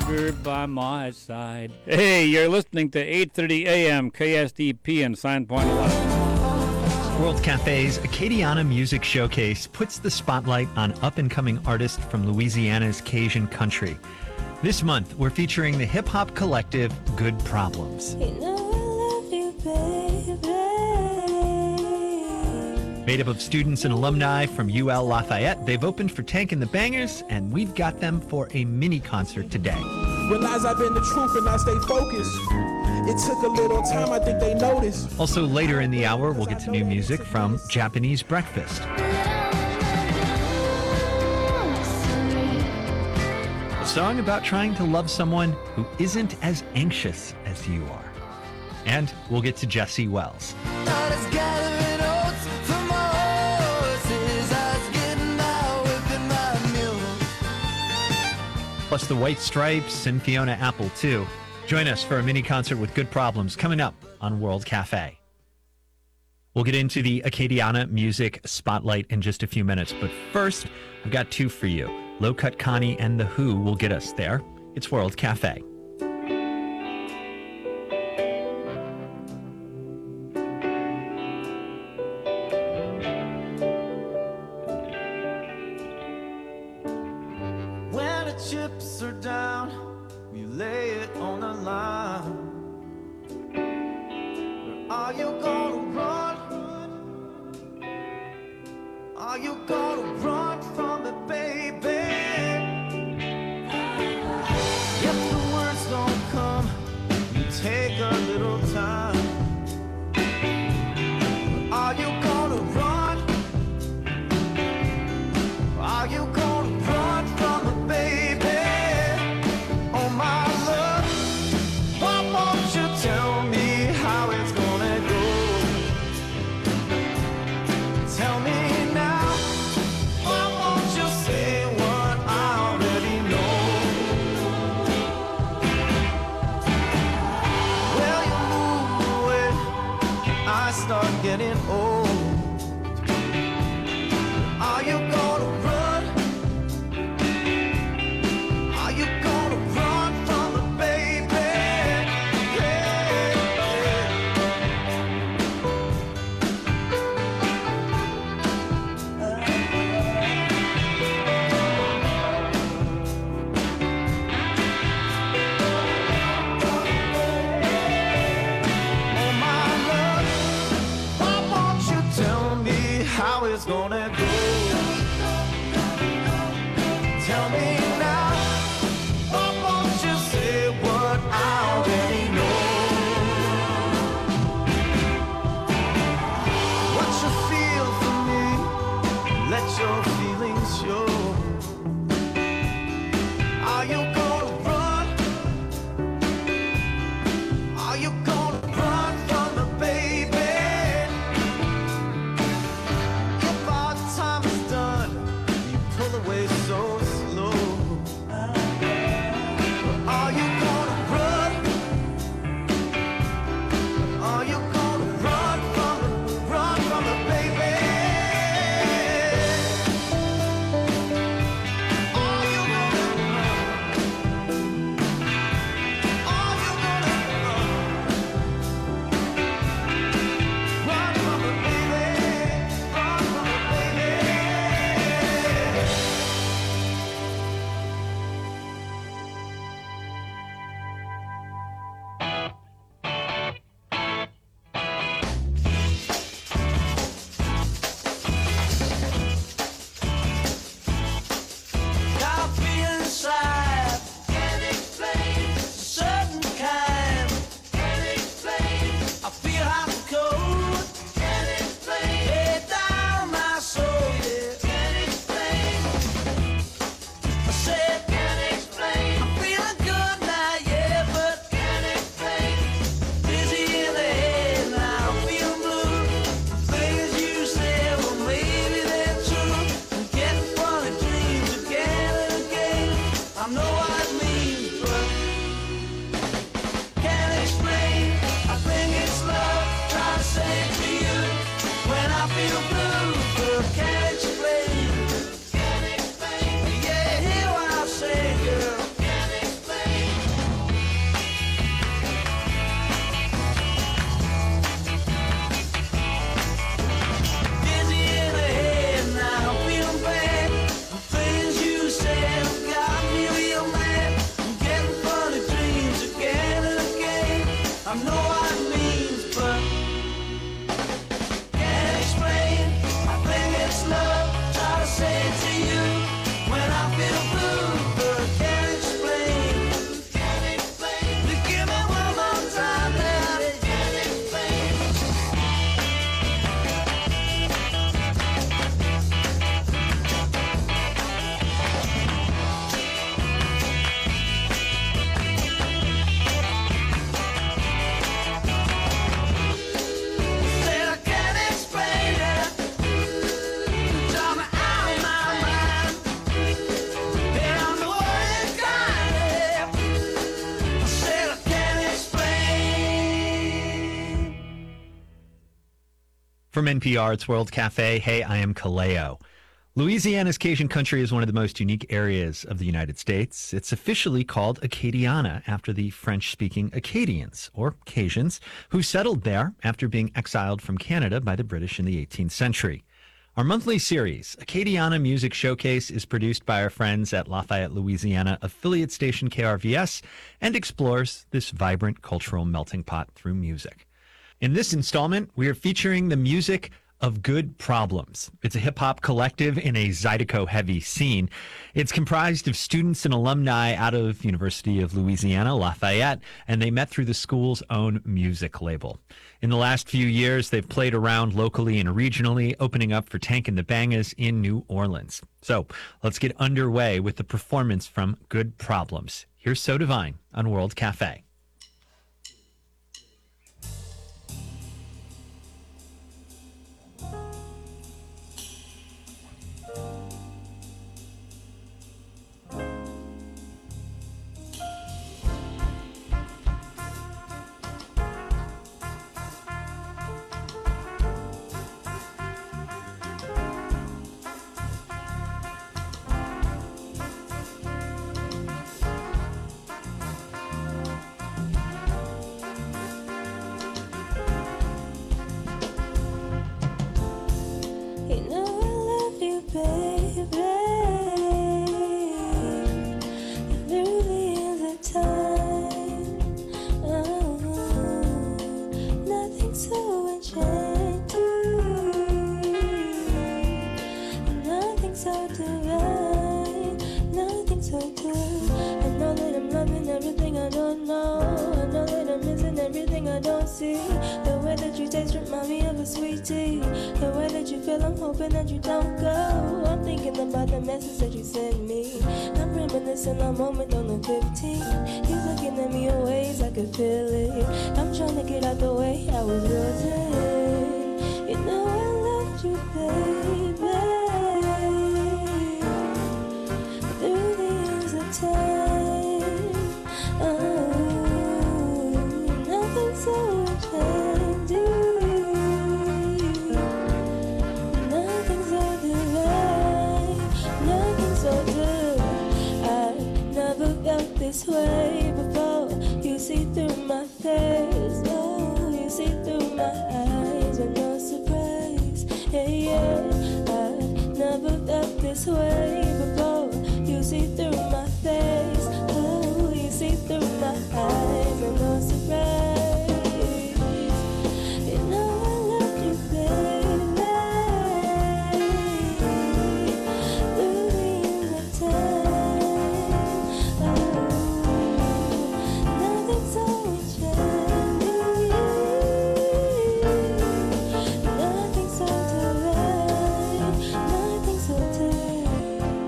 longer by my side. Hey, you're listening to 8:30 a.m. KSDP and Sign Point 11. World Cafe's Acadiana Music Showcase puts the spotlight on up-and-coming artists from Louisiana's Cajun country. This month, we're featuring the hip-hop collective Good Problems. Made up of students and alumni from UL Lafayette, they've opened for Tank and the Bangers, and we've got them for a mini concert today. Realize I've been the truth and I stay focused. It took a little time, I think they noticed. Also later in the hour, we'll get to new music from Japanese Breakfast. A song about trying to love someone who isn't as anxious as you are. And we'll get to Jesse Wells. Plus the White Stripes and Fiona Apple, too. Join us for a mini concert with Good Problems coming up on World Cafe. We'll get into the Acadiana Music Spotlight in just a few minutes, but first, I've got two for you. Low Cut Connie and The Who will get us there. It's World Cafe. Chips are down, we lay it on the line. Where are you gonna run? Are you gonna run from it, baby? If the words don't come, you take a little time. Are you gonna run? Are you gonna run from it, baby? Tell me how it's gonna go. Tell me now From NPR, it's World Cafe. Hey, I am Kaleo. Louisiana's Cajun country is one of the most unique areas of the United States. It's officially called Acadiana after the French-speaking Acadians, or Cajuns, who settled there after being exiled from Canada by the British in the 18th century. Our monthly series, Acadiana Music Showcase, is produced by our friends at Lafayette, Louisiana affiliate station KRVS and explores this vibrant cultural melting pot through music. In this installment, we are featuring the music of Good Problems. It's a hip-hop collective in a Zydeco-heavy scene. It's comprised of students and alumni out of University of Louisiana, Lafayette, and they met through the school's own music label. In the last few years, they've played around locally and regionally, opening up for Tank and the Bangas in New Orleans. So let's get underway with the performance from Good Problems. Here's So Divine on World Cafe. I'm hoping that you don't go. I'm thinking about the message that you sent me. I'm reminiscing a moment on the 15th. You're looking at me in ways I could feel it. I'm trying to get out the way I was losing. You know I loved you, baby. Through the years of time. Oh, nothing so changing. This way before you see through my face. Oh, you see through my eyes with no surprise. Yeah, yeah, I never felt this way before you see through my face. Oh, you see through my eyes with no surprise. You know I love you, baby. Through the years of time. Nothing so divine, nothing so divine.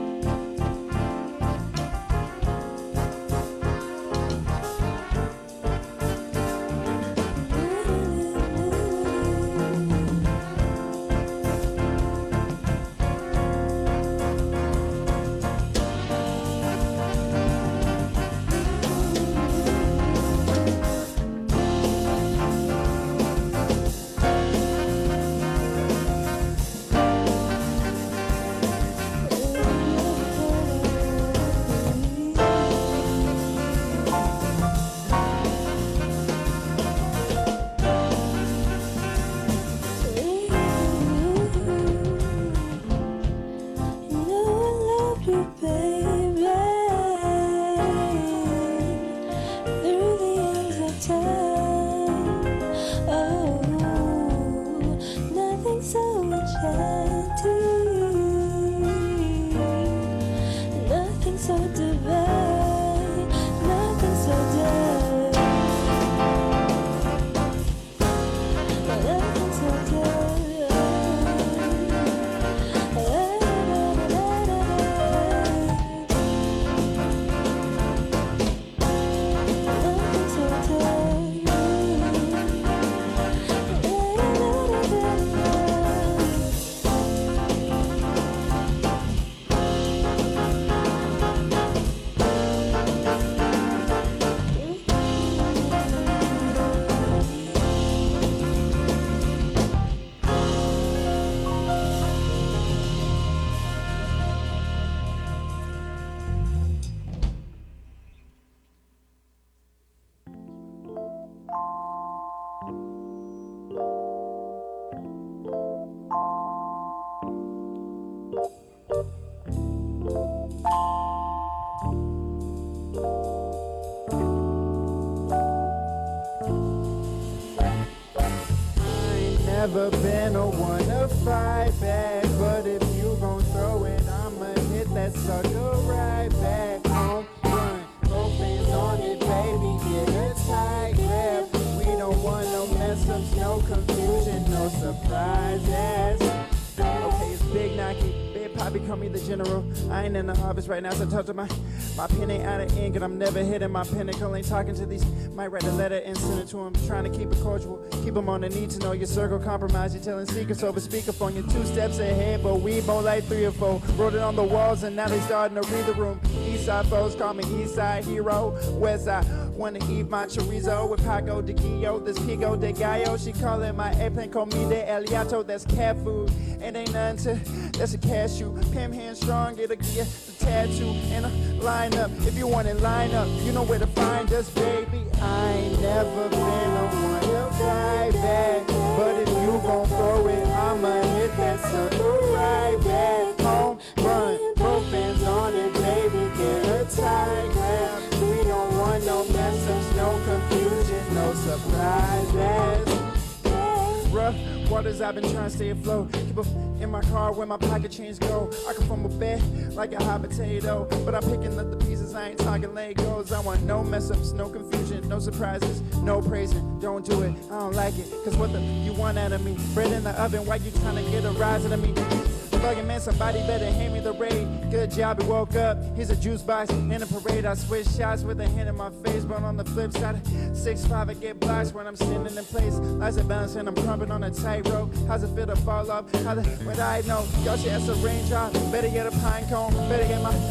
never been a one to fight back, but if you gon' throw it, I'ma hit that sucker right back. Home run, both hands on it, baby, get a tight grab. We don't want no mess-ups, no confusion, no surprises. Okay, it's Big Nike. Big Poppy call me the general. I ain't in the office right now, so talk to my pen ain't out of ink, and I'm never hitting my pinnacle. Ain't talking to these. Might write a letter and send it to him. Trying to keep it cordial. Keep them on the need to know your circle. Compromise. You're telling secrets over speakerphone. You're 2 steps ahead, but we both like 3 or 4. Wrote it on the walls, and now they starting to read the room. East side foes call me East side hero. West side wanna eat my chorizo with Paco de Quillo. This Pico de Gallo. She callin' my airplane, call me de El Yato. That's cat food. It ain't nothing to. That's a cashew. Pam hand strong, it'll get the tattoo and a lineup. If you want it, line up. You know where to find us, baby. I ain't never been a one to fight back, but if you gon' throw it, I'ma hit that sucker right back. Home run, both hands on it, baby, get a tight grab. We don't want no mess-ups, no confusion, no surprises. Rough waters, I've been trying to stay afloat. Keep up in my car where my pocket change go. I come from a bed like a hot potato, but I'm picking up the pieces, I ain't talking Legos. I want no mess-ups, no confusion, no surprises, no praising. Don't do it, I don't like it, cause what the you want out of me? Bread in the oven, why you trying to get a rise out of me? Bugging, man, somebody better hand me the raid. Good job, we woke up. Here's a juice box in a parade. I switch shots with a hand in my face, but on the flip side, 6'5", I get blocks when I'm standing in place. Lights are bouncing, I'm crumping on a tightrope. How's it feel to fall off? What I know, y'all should have some raindrop. Better get a pine cone. Better get my.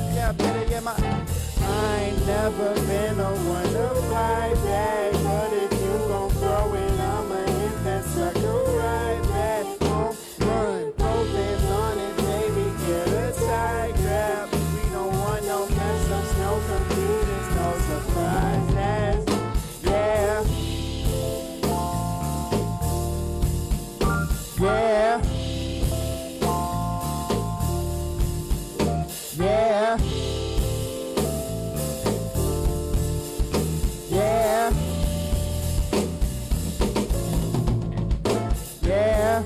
I ain't never been a one to fight back, but if you gon' throw it, I'ma hit that sucker right back. Home run, both hands on it, baby, get a tight grab. We don't want no mess-ups, no confusions, no surprises. Yeah. Yeah. Yeah. Yeah. Yeah.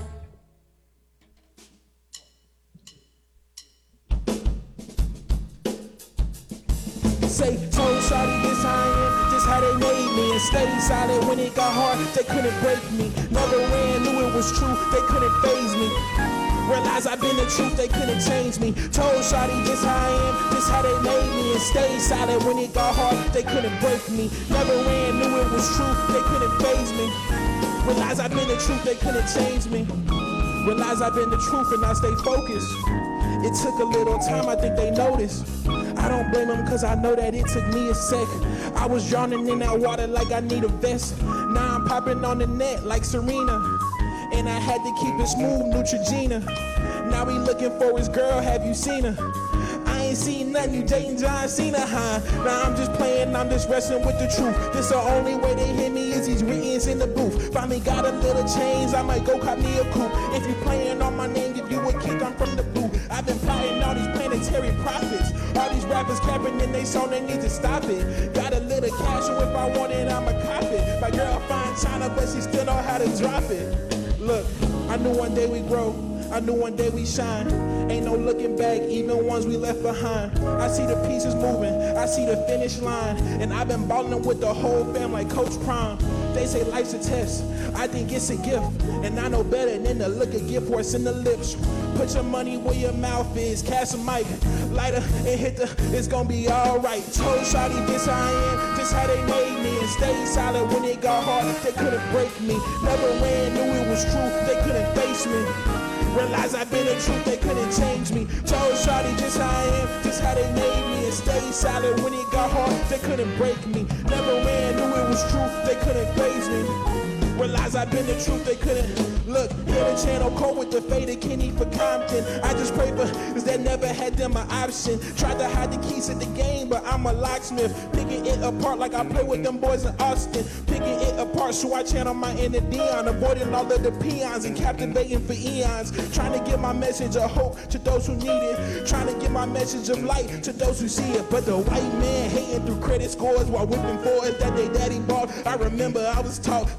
Say, told shawty this how I am, just how they made me. And stayed silent when it got hard, they couldn't break me. Never ran, knew it was true, they couldn't faze me. Realized I've been the truth, they couldn't change me. Told shawty just how I am, just how they made me. And stayed silent when it got hard, they couldn't break me. Never ran, knew it was true, they couldn't faze me. Realized I've been the truth, they couldn't change me. Realized I've been the truth and I stay focused. It took a little time, I think they noticed. I don't blame them cause I know that it took me a sec. I was drowning in that water like I need a vest. Now I'm popping on the net like Serena. And I had to keep it smooth, Neutrogena. Now he looking for his girl, have you seen her? I ain't seen nothing, you dating John Cena, huh? Now I'm just playing, I'm just wrestling with the truth. This the only way they hear me is these writtens in the booth. Finally got a little change, I might go cop me a coupe. If you playing on my name, give you a kick, I'm from the blue. I've been plotting all these planetary profits. All these rappers capping in they song, they need to stop it. Got a little cash, so if I want it, I'ma cop it. My girl fine China, but she still know how to drop it. Look, I knew one day we grow, I knew one day we shine. Ain't no looking back, even ones we left behind. I see the pieces moving, I see the finish line. And I've been ballin' with the whole fam like Coach Prime. They say life's a test, I think it's a gift. And I know better than to look a gift horse in the lips. Put your money where your mouth is, cast a mic, lighter and hit the, it's gonna be alright. Told shawty this how I am, this how they made me. And stayed silent when it got hard, they couldn't break me. Never ran, knew it was true, they couldn't face me. Realized I've been the truth, they couldn't change me. Told shawty just how I am, just how they made me. And stayed silent when it got hard, they couldn't break me. Never ran, knew it was true, they couldn't faze me. Realized I've been the truth, they couldn't. Look, hear the channel code with the faded Kenny for Compton. I just pray for cause they never had them an option. Tried to hide the keys to the game, but I'm a locksmith. Picking it apart like I play with them boys in Austin. Picking it apart so I channel my inner Dion. Avoiding all of the peons and captivating for eons. Trying to give my message of hope to those who need it. Trying to give my message of light to those who see it. But the white man hating through credit scores while whipping for it that they daddy bought. I remember I was taught that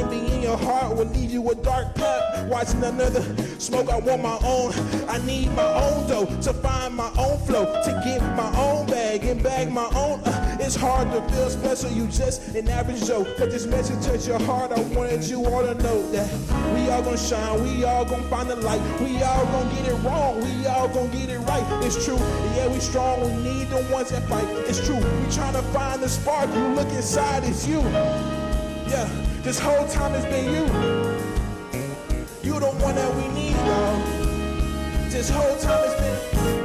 envy in your heart will leave you a dark path. Watching another smoke, I want my own. I need my own dough to find my own flow, to get my own bag and bag my own. It's hard to feel special, you just an average Joe. Let this message touch your heart, I wanted you all to know that we all gonna shine, we all gonna find the light. We all gonna get it wrong, we all gonna get it right. It's true, yeah, we strong, we need the ones that fight. It's true, we trying to find the spark, you look inside, it's you. Yeah, this whole time it's been you. You the one that we need, dog. This whole time it's been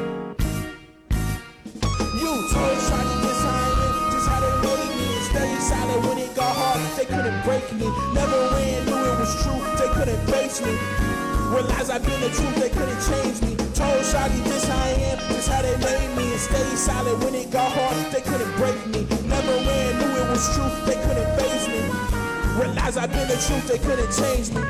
you. Told shawty just how they made me, and stayed silent when it got hard. They couldn't break me. Never ran, knew it was true. They couldn't face me. Realized I've been the truth, they couldn't change me. Told shawty just how I am, just how they made me, and stayed silent when it got hard. They couldn't break me. Never ran, knew it was true. They couldn't face me. Realized I've been the truth, they couldn't change me.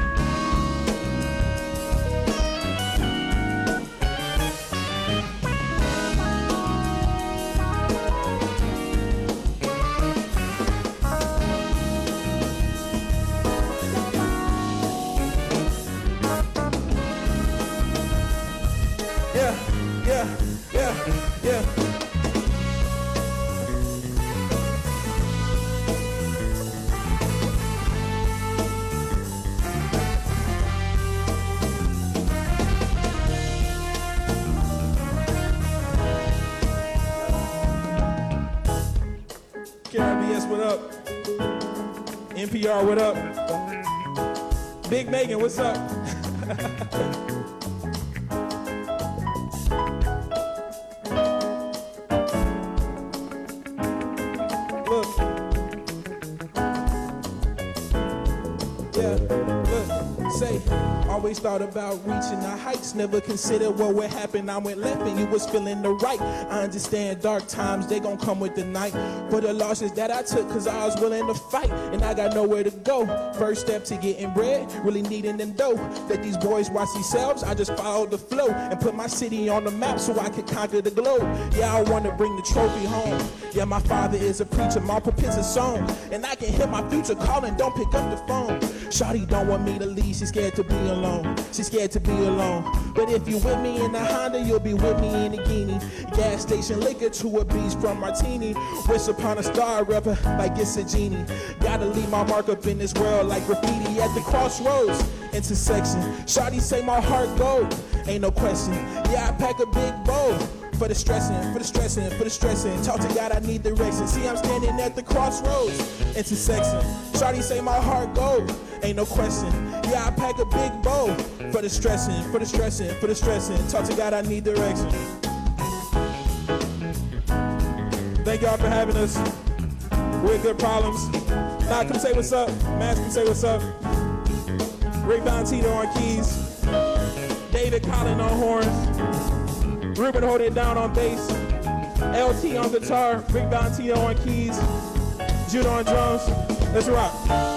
KRBS, what up? NPR, what up? Big Megan, what's up? Look. Yeah, look, say, always thought about reaching the heights, never considered what would happen. I went left and you was feeling the right. I understand dark times, they gon' come with the night. For the losses that I took, cause I was willing to fight, and I got nowhere to go. First step to getting bread, really needing them dough. Let these boys watch themselves, I just followed the flow, and put my city on the map so I could conquer the globe. Yeah, I wanna bring the trophy home. Yeah, my father is a preacher, my pulpit's a song, and I can hear my future calling, don't pick up the phone. Shawty don't want me to leave, she's scared to be alone. She's scared to be alone. But if you with me in the Honda, you'll be with me in the Guinea. Gas station liquor to a beach from Martini. Wish upon a star rapper like it's a genie. Gotta leave my mark up in this world like graffiti at the crossroads. Intersection. Shawty say my heart gold. Ain't no question. Yeah, I pack a big bowl. For the stressing, for the stressing, for the stressing. Talk to God, I need direction. See, I'm standing at the crossroads. Intersection. Shawty say my heart gold. Ain't no question. Yeah, I pack a big bowl. For the stressing, for the stressing, for the stressing. Talk to God, I need direction. Thank y'all for having us. We're Good Problems. Nah, come say what's up. Max, come say what's up. Rick Valentino on keys. David Collin on horns. Ruben hold it down on bass. LT on guitar. Rick Valentino on keys. Judah on drums. Let's rock.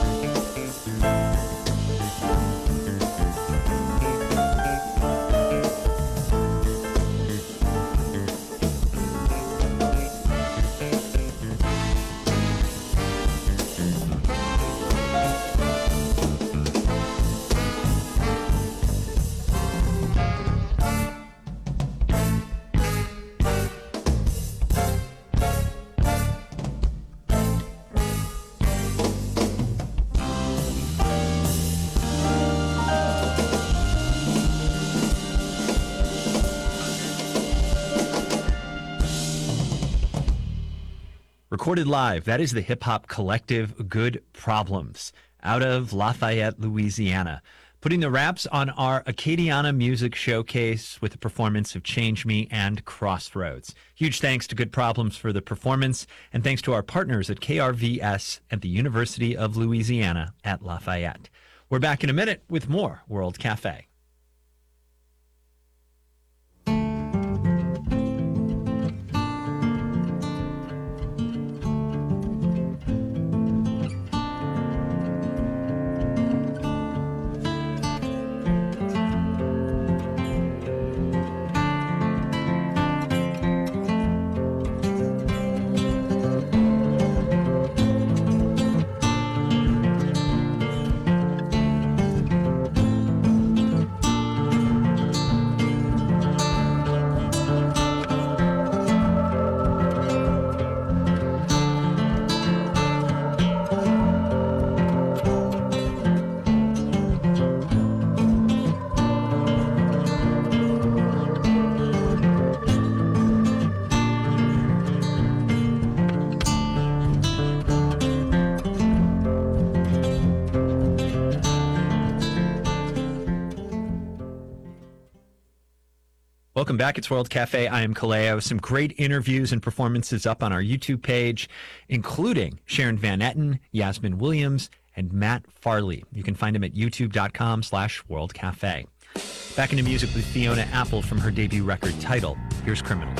Recorded live, that is the hip-hop collective Good Problems out of Lafayette, Louisiana, putting the wraps on our Acadiana Music Showcase with the performance of Change Me and Crossroads. Huge thanks to Good Problems for the performance, and thanks to our partners at KRVS at the University of Louisiana at Lafayette. We're back in a minute with more World Cafe. Welcome back. It's World Cafe. I am Kaleo. Some great interviews and performances up on our YouTube page, including Sharon Van Etten, Yasmin Williams, and Matt Farley. You can find him at youtube.com/World Cafe. Back into music with Fiona Apple from her debut record Tidal. Here's Criminal.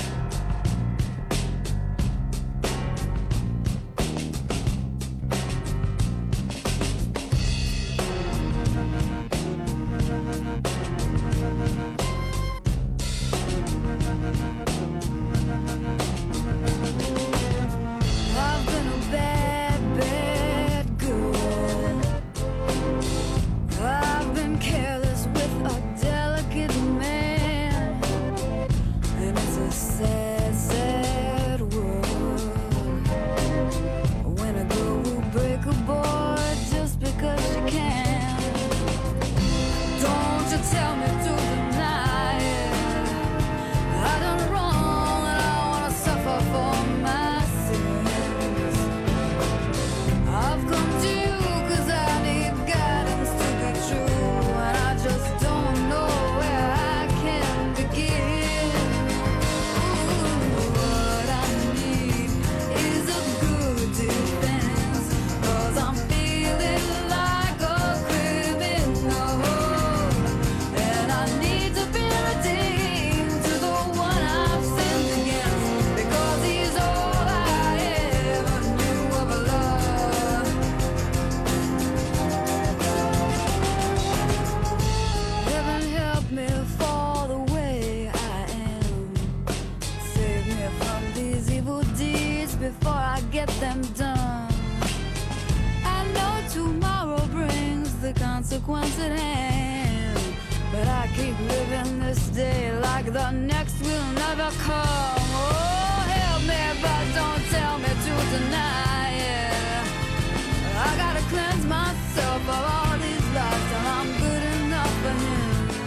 I've been a bad, bad girl. I've been careless with a delicate man, and it's a sad, sad world when a girl will break a boy just because she can. Don't you tell me to deny it. I done wrong and I wanna suffer for my sins. I've come to you 'cause I need guidance to be true, and I just don't know where I can begin. Ooh, what I need is a good defense, 'cause I'm feeling like a criminal, and I need to be redeemed to the one I've sinned against, because he's all I ever knew of love. Heaven help me fall the way I am. Save me from these evil deeds before I get them done. I know tomorrow brings the consequence at hand, but I keep living this day like the next will never come. Oh, help me, but don't tell me to deny it. I gotta cleanse myself of all these lies till I'm good enough for him.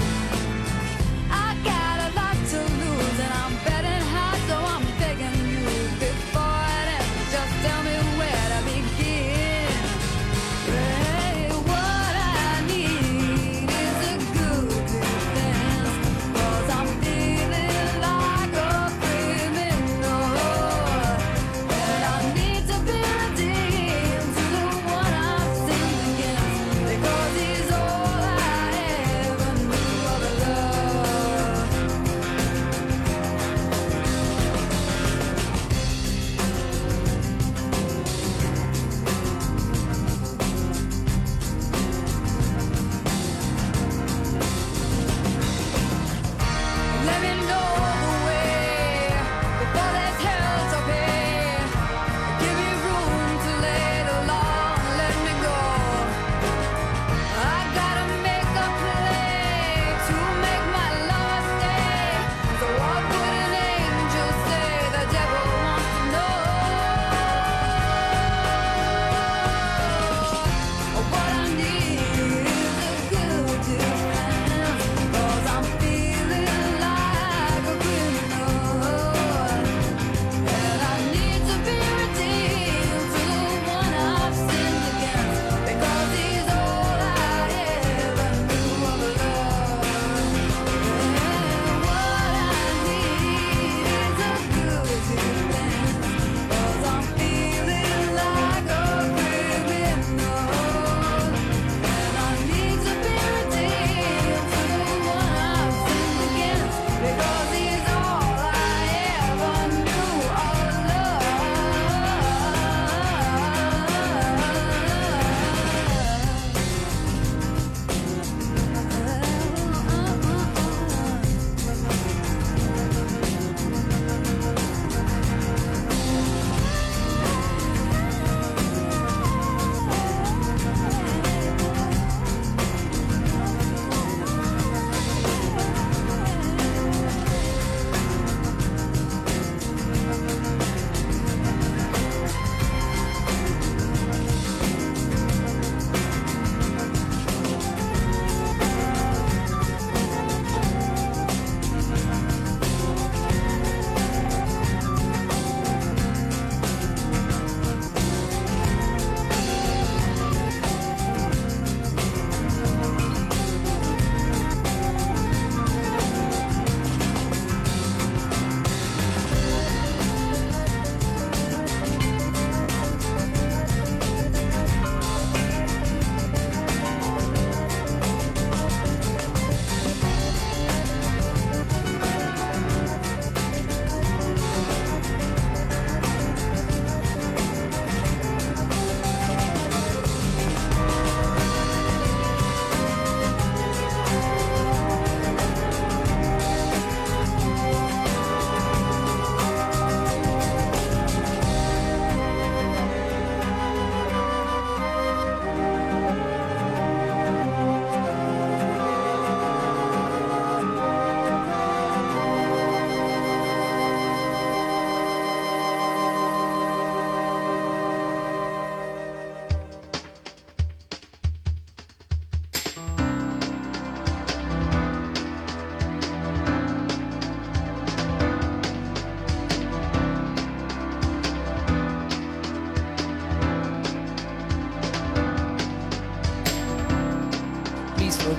I got a lot to lose and I'm betting high, so I'm begging you before it ends, just tell me where to begin. Hey, what I need is a good defense, 'cause I'm feeling like a criminal, and I need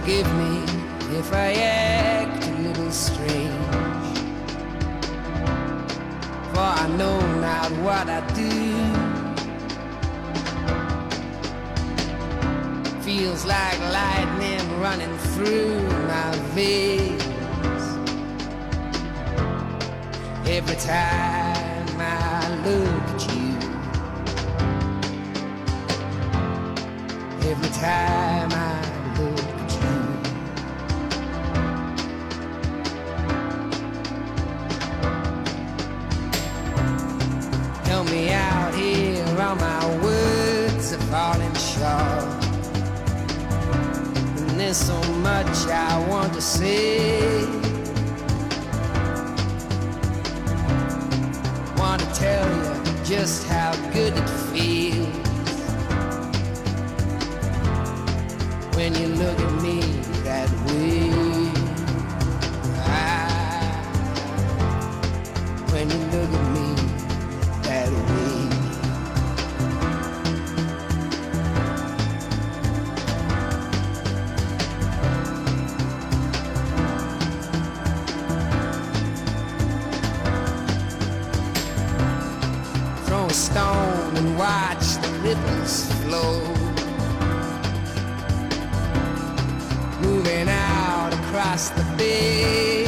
forgive me if I act a little strange, for I know not what I do. Feels like lightning running through my veins every time I look at you. Every time I look at you. Help me out here, all my words are falling short. And there's so much I want to say. Want to tell you just how good it feels when you look at me that way. When you look at me that way. Throw a stone and watch the ripples flow, moving out across the bay.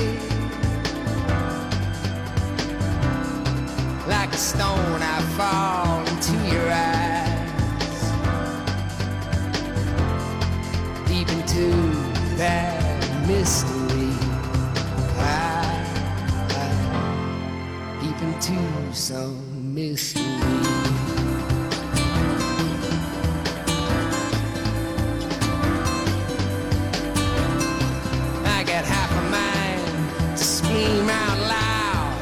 Like a stone I fall into your eyes, deep into that mystery. Deep into some mystery. Scream out loud.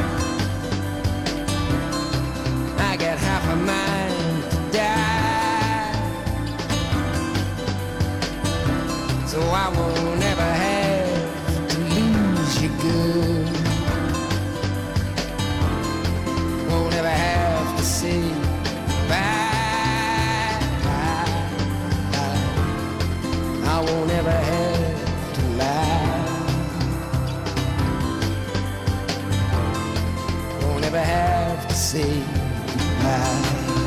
I got half a mind to die, so I won't ever have to lose you good. Won't ever have to say bye. I won't ever have to lie. Never have to say goodbye.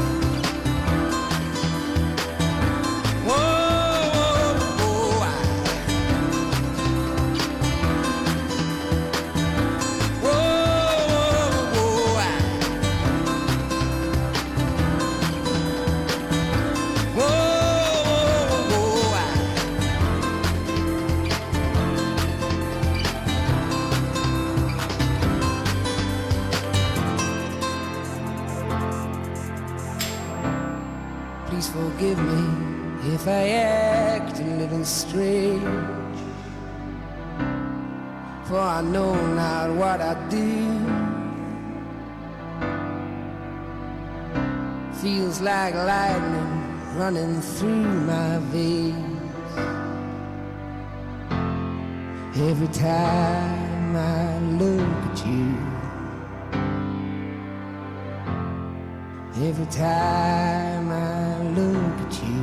Please forgive me if I act a little strange, for I know not what I do. Feels like lightning running through my veins every time I look at you. Every time I look at you.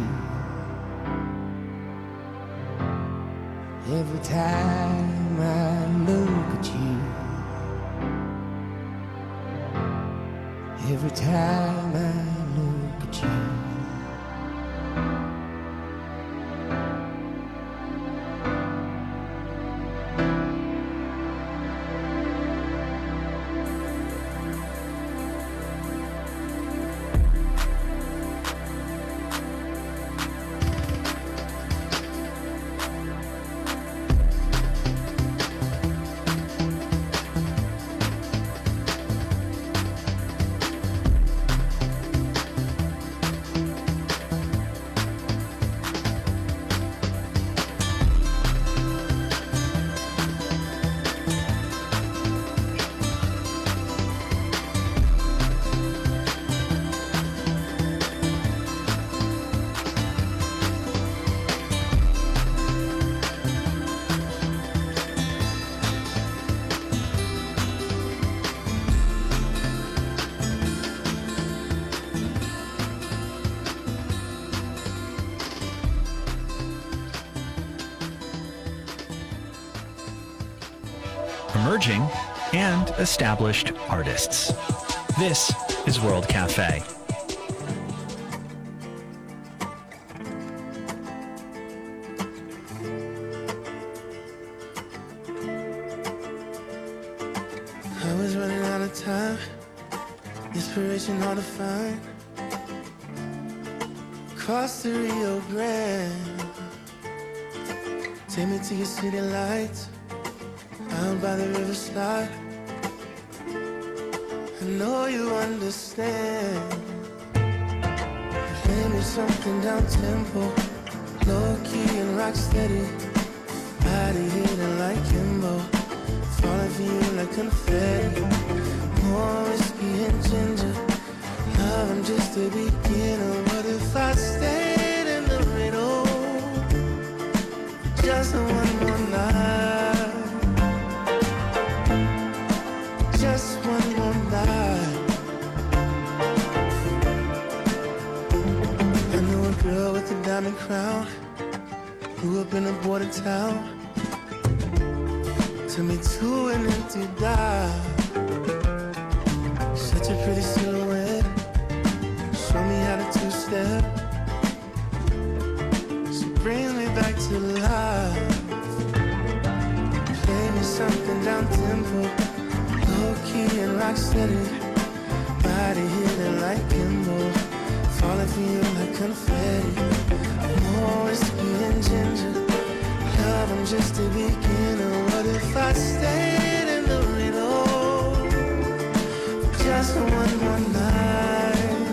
Every time I look at you. Every time I look at you. emerging and established artists. This is World Cafe. I was running out of time, inspiration hard to find. Cross the Rio Grande, take me to your city lights, out by the riverside. I know you understand. Play me something down tempo, low key and rock steady. Body hitting like Kimbo, falling for you like confetti. More whiskey and ginger, love, I'm just a beginner. What if I stayed in the middle, just one more night, just one more night. I knew a girl with a diamond crown, grew up in a border town. Took me to an empty dive. Such a pretty silhouette. Show me how to two-step. She brings me back to life. Play me something down tempo, low key and rock steady. Body hitting like Kimbo, falling for you like confetti. More whiskey and ginger, love, I'm just a beginner. What if I stayed in the middle, just one more night,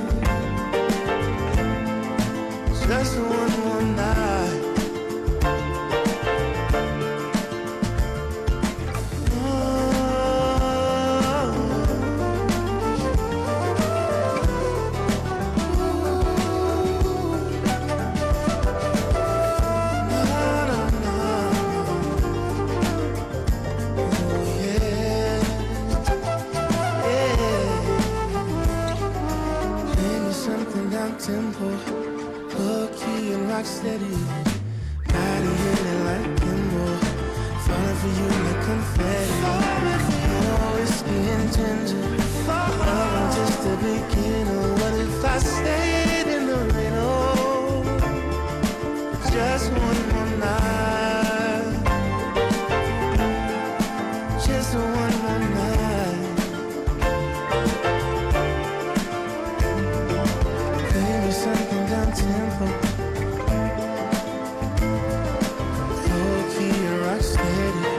just one more night. Tempo, low key and rock steady. Body hitting like Kimbo, falling for you like confetti. More whiskey and ginger, love, I'm just a beginner. What if I stayed in the middle, just one more night, just one more night. Something down tempo, low key and rock steady.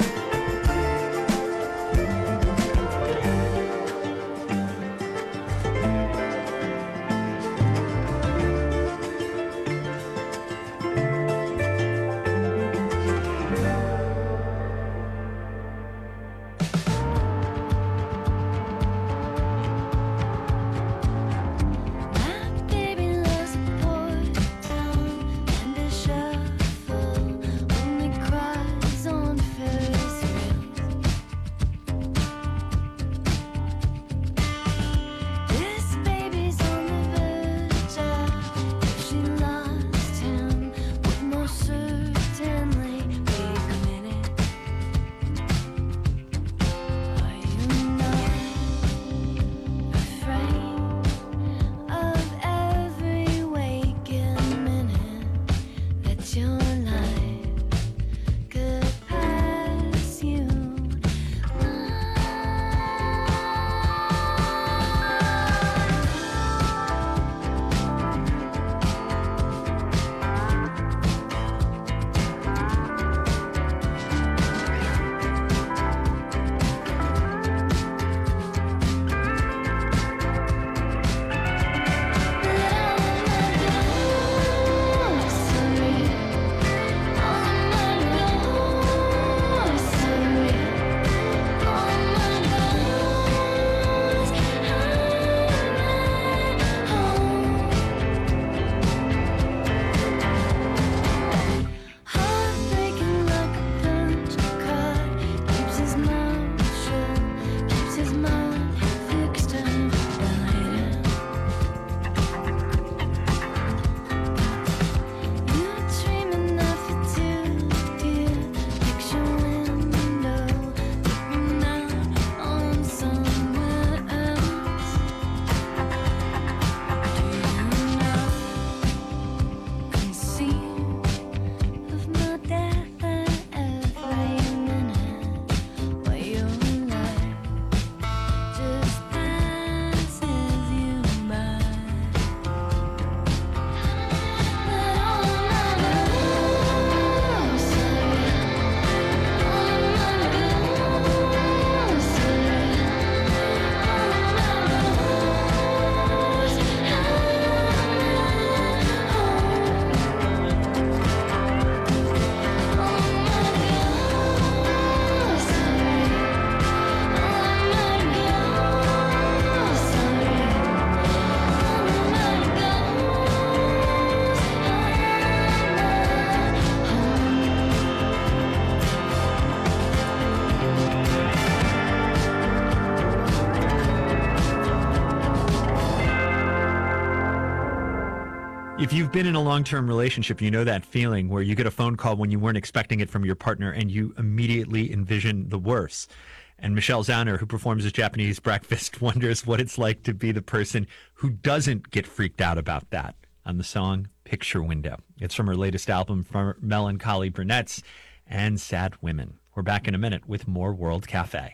If you've been in a long-term relationship, you know that feeling where you get a phone call when you weren't expecting it from your partner and you immediately envision the worst. And Michelle Zauner, who performs at Japanese Breakfast, wonders what it's like to be the person who doesn't get freaked out about that on the song Picture Window. It's from her latest album, from Melancholy Brunettes and Sad Women. We're back in a minute with more World Cafe.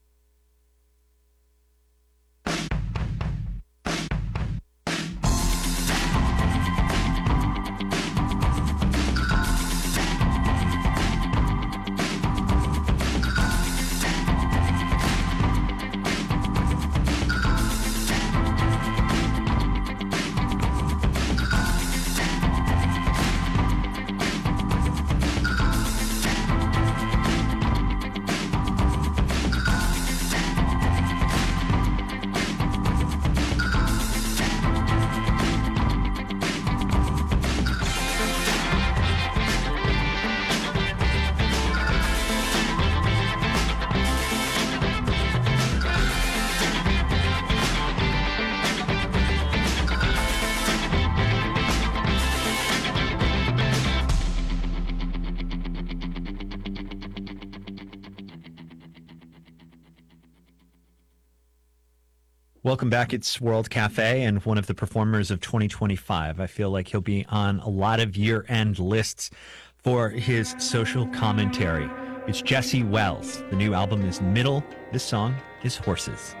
Welcome back. It's World Cafe and one of the performers of 2025. I feel like he'll be on a lot of year-end lists for his social commentary. It's Jesse Wells. The new album is Middle. This song is Horses.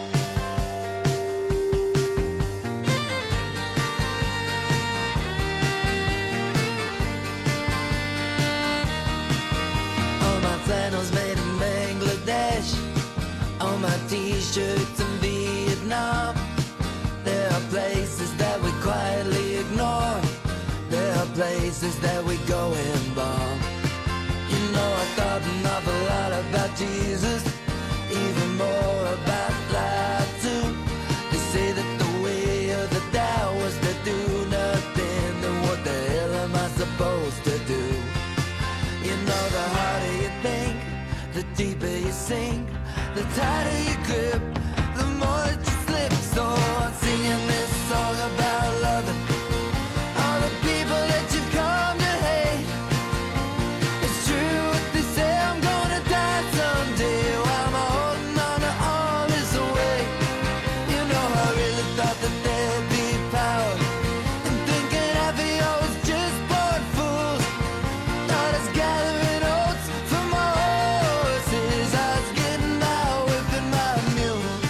All my flannels made in Bangladesh, all my t-shirts in Vietnam. There are places that we quietly ignore, there are places that we go and bomb. You know, I thought an awful lot about Jesus, even more about life too. They say that the way of the Tao was to do nothing, then what the hell am I supposed to do? You know, the harder you think, the deeper you sink, the tighter you grip, the more that you slip. So I'm singing this song about loving all the people that you've come to hate. It's true what they say, I'm gonna die someday. Why am I holding on to all this weight? You know, I really thought that there'd be power in thinking happy I was just born fools. Thought I was gathering oats for my horses, I was getting by whipping my mules.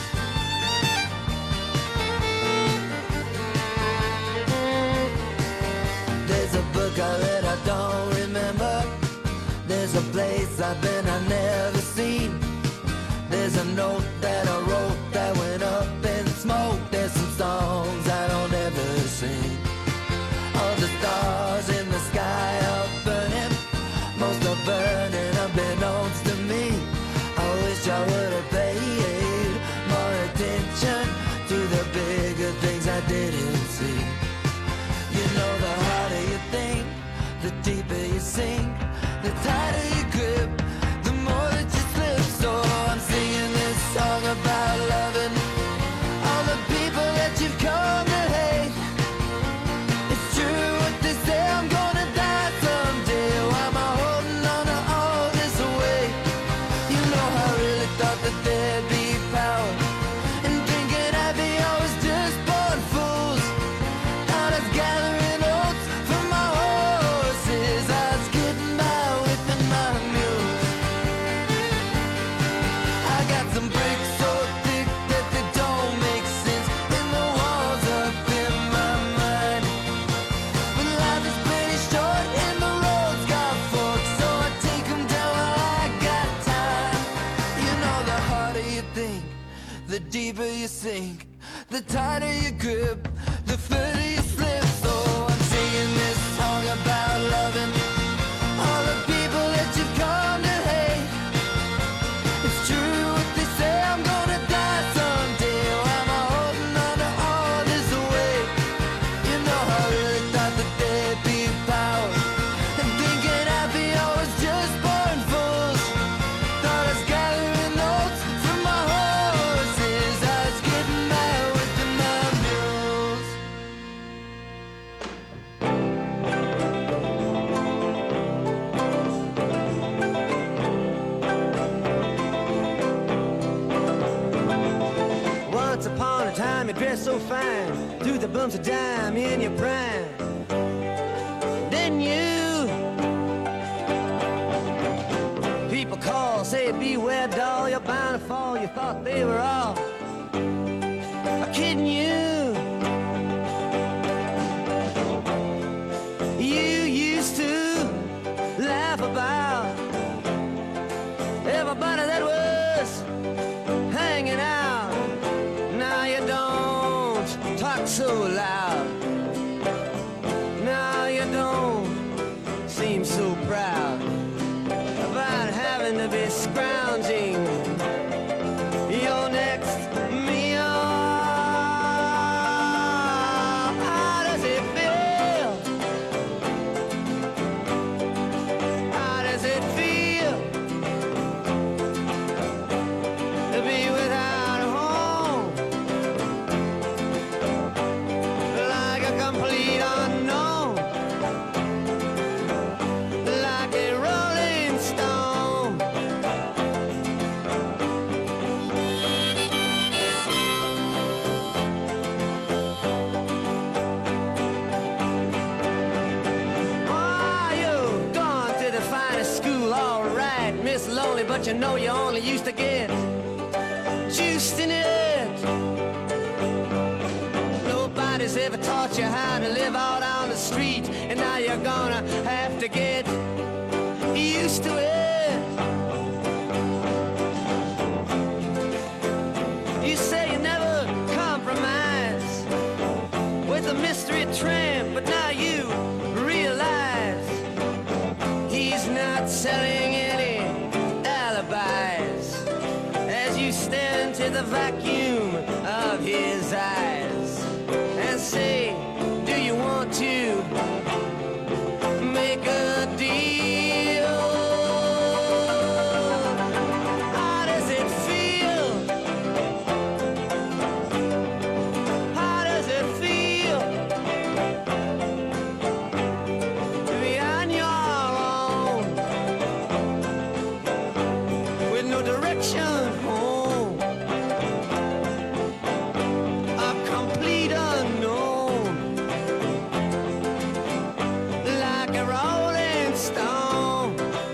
There's a book I read I don't remember, there's a place I've been I never seen, there's a note that I wrote that went up in smoke, there's some songs I don't ever sing. All the stars in the sky are burning, most are burning unbeknownst to me. I wish I would have paid more attention to the bigger things I didn't see. You know, the harder you think, the deeper you sink, the tighter you grip, the more that you slip. So I'm singing this song about loving all the people that you've come to hate. It's true what they say, I'm gonna die someday. Why am I holding on to all this weight? You know, I really thought that there'd be power in thinking happy I was just born fools. Thought I was gathering oats for my horses, I was getting by whipping my mules. I got some bricks so thick that they don't make sense in the walls up in my mind. But life is pretty short and the roads got forks, so I take them down while I got time. You know, the harder you think, the deeper you sink, the tighter you grip, the further you slip. So I'm singing this song about loving all the people that you've come to hate. It's true what they say, I'm gonna die someday. Why am I holding on to all this weight? You know, I really thought that there'd be power in thinking happy I was just born fools. Thought I was gathering oats for my horses, I was getting by whipping my dress so fine, threw the bumps of dime in your prime. Then you, people call, say beware doll, you're bound to fall. You thought they were all kidding you. You used to laugh about everybody that was hanging out. Now you don't talk so loud. Now you don't seem so proud about having to be scrounging your next meal. How does it feel? How does it feel to be without a home? Like a complete unknown, like a rolling stone. Oh, you've gone to the finest school, all right, Miss Lonely, but you know you only used to get juiced in it. Nobody's ever taught you how to live out on the street, and now you're gonna have to get used to it. You say you never compromise with a mystery tramp, but now you realize he's not selling any alibis as you stare into the vacuum of his eyes and say, do you want to make a deal? How does it feel? How does it feel to be on your own with no direction home? A complete unknown, like a rolling stone.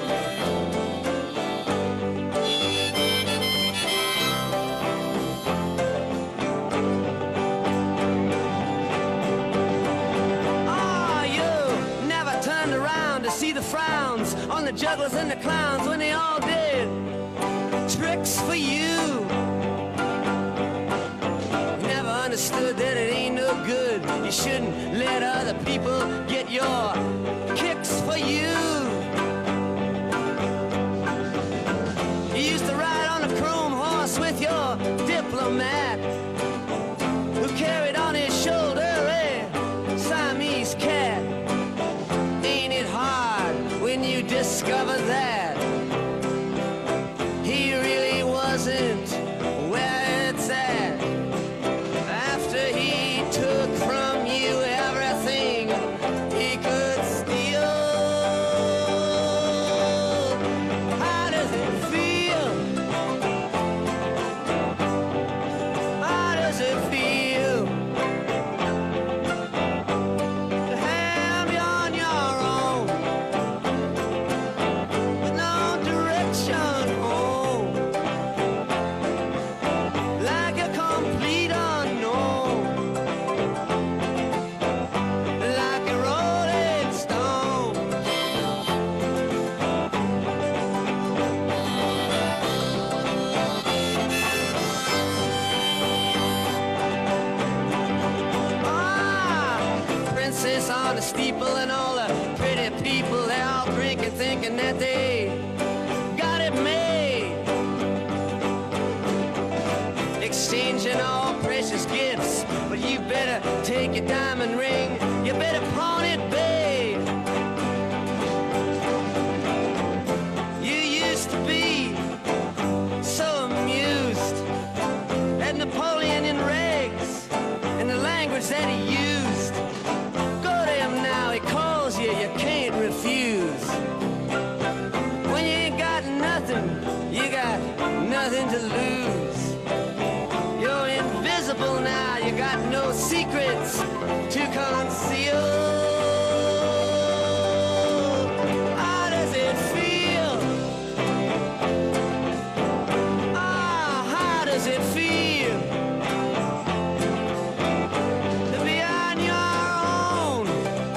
Oh, you never turned around to see the frowns on the jugglers and the clowns when they all did tricks for you. Never understood that it ain't no good. You shouldn't let other people get your kicks for you. You used to ride on a chrome horse with your diplomat, who carried on his shoulder a Siamese cat. Ain't it hard when you discover that he really wasn't where it's at? After he took from you everything he could steal. How does it feel? How does it feel to have you on your own with no direction home? Like a complete unknown, like a rolling stone. Ah, princess on the steeple and all the pretty people, they all drinking, thinking that they got it made. Exchanging all precious gifts, but you better take your diamond ring, you better pawn it, babe. You used to be so amused at Napoleon in rags and the language that he used. Go to him now, he calls you, you can't refuse. When you ain't got nothing, you got nothing to lose. You're invisible now, you got you. How does it feel? How does it feel to be on your own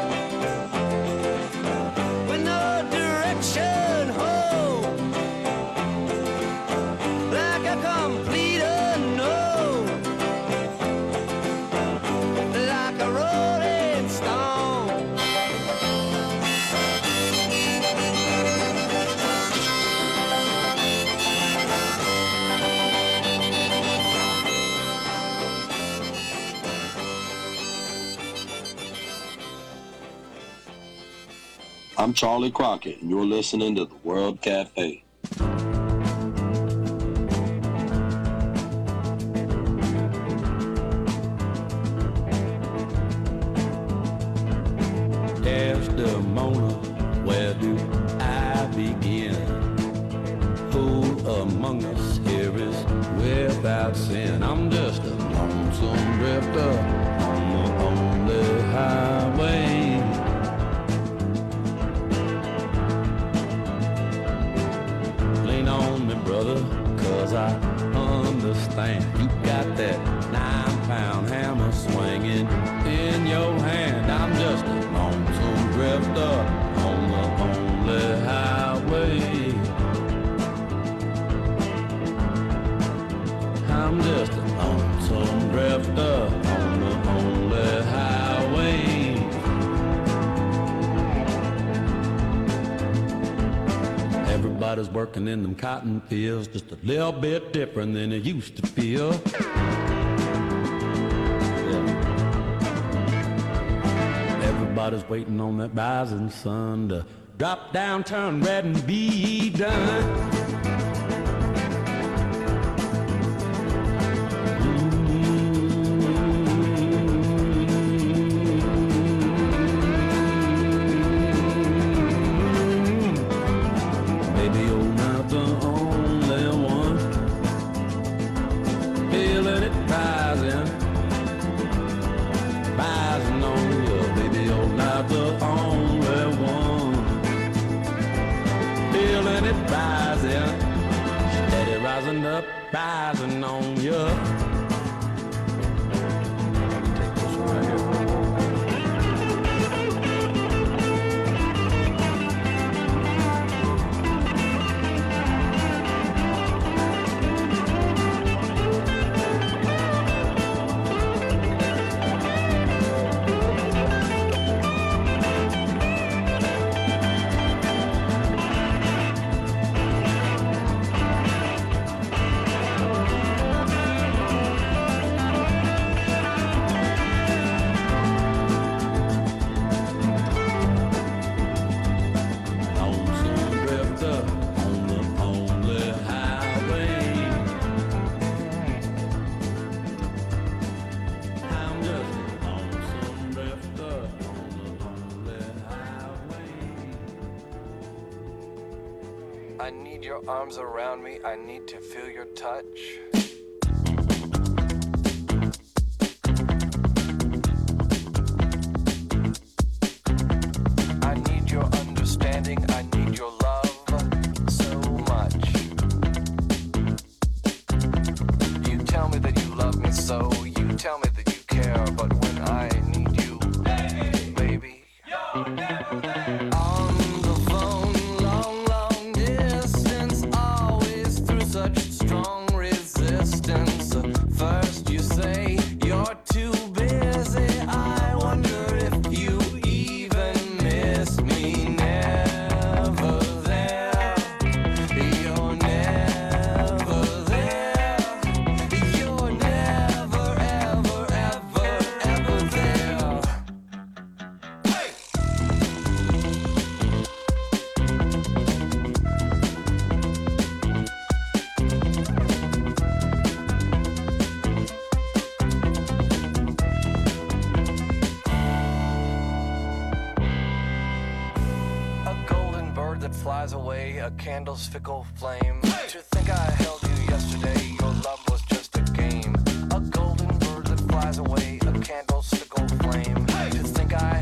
with no direction home, like a complete unknown, like a rolling stone? I'm Charlie Crockett, and you're listening to the World Cafe. Desdemona, where do I begin? Who among us here is without sin? I'm just a lonesome drifter on the only highway. Lean on me, brother, 'cause I understand. You got that 9-pound hammer swinging in your hand. I'm just a lonesome drifter on the only highway. I'm just a lonesome drifter on the only highway. Everybody's working in them cotton fields just a little bit different than it used to feel. Everybody's waiting on that rising sun to drop down, turn red, and be done. Baby, you're not the only one feeling it rising, rising on you. Baby, you're not the only one feeling it rising, steady rising up, rising on you. Take this one right here. Lonesome drifter on the only highway. I'm just a lonesome drifter on the only highway. I need your arms around me. I need to feel your touch. I need your understanding. I need your love so much. You tell me that you love me so. You tell me that you care. But when I need you, baby, on the phone, long, long distance, always through such strong resistance. First you say you're too busy. I wonder if you even miss me. Never there. You're never there. You're never, ever, ever, ever there. Hey! A golden bird that flies away, a candle's fickle flame. To think I held you yesterday, your love was just a game. A golden bird that flies away, a candle's fickle flame. To think I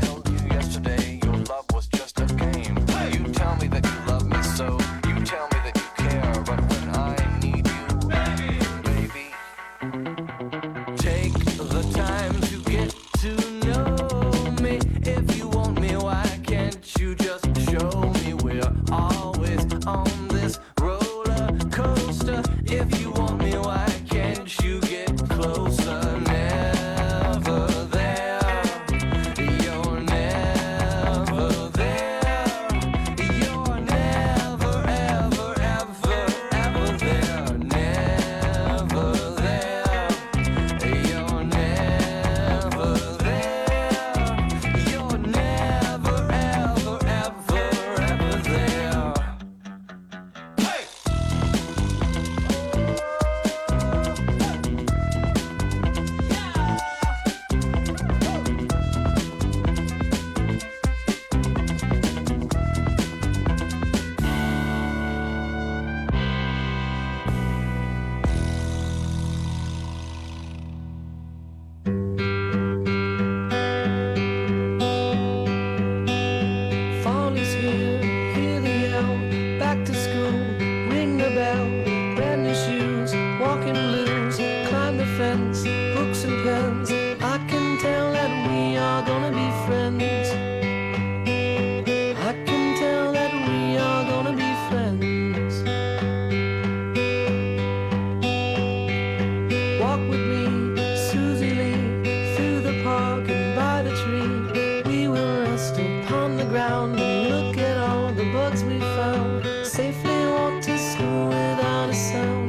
ground and look at all the bugs we found. Safely walk to school without a sound.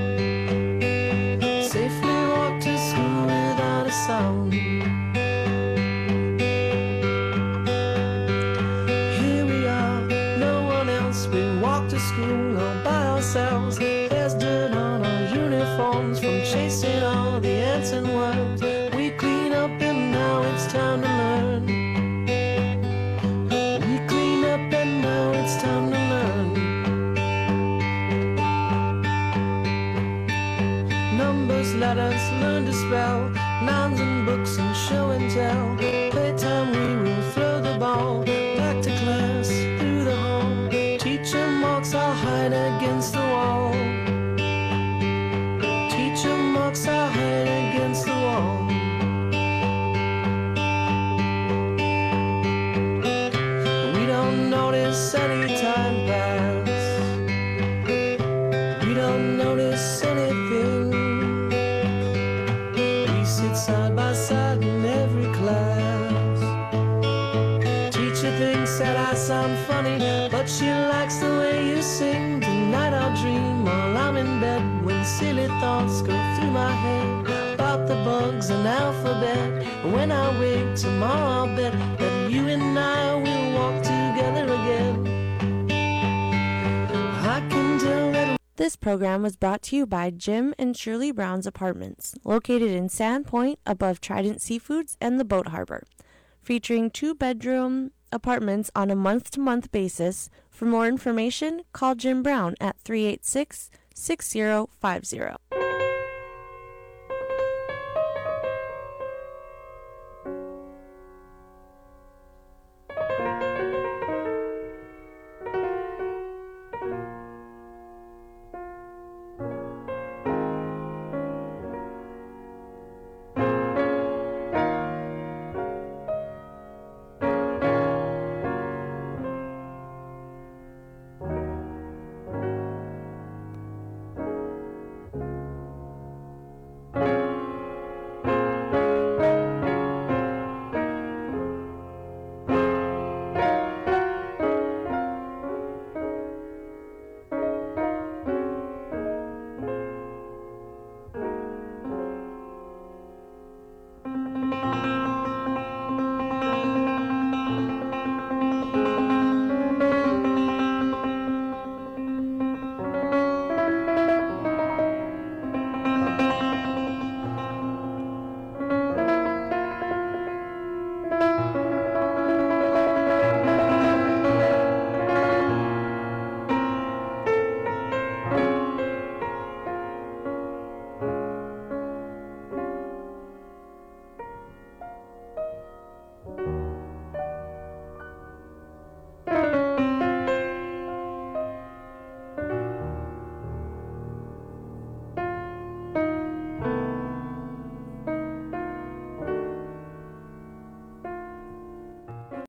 Safely walk to school without a sound. Here we are, no one else. We walk to school all by ourselves. There's dirt on our uniforms from chasing all the ants and worms. We clean up and now it's time to learn. We clean up and now it's time to learn. Numbers, letters, learn to spell. Nouns and books and show and tell. Playtime we will throw the ball. Back to class, through the hall. Teacher marks our hide against the wall. Teacher marks our hide against the wall. We don't notice any time pass. We don't notice anything. We sit side by side in every class. Teacher thinks that I sound funny, but she likes the way you sing. Tonight I'll dream while I'm in bed, when silly thoughts go through my head about the bugs and alphabet. And when I wake tomorrow, I'll bet that you and I will walk together again. I can tell that. This program was brought to you by Jim and Shirley Brown's Apartments, located in Sandpoint above Trident Seafoods and the Boat Harbor, featuring 2-bedroom apartments on a month-to-month basis. For more information, call Jim Brown at 386-6050.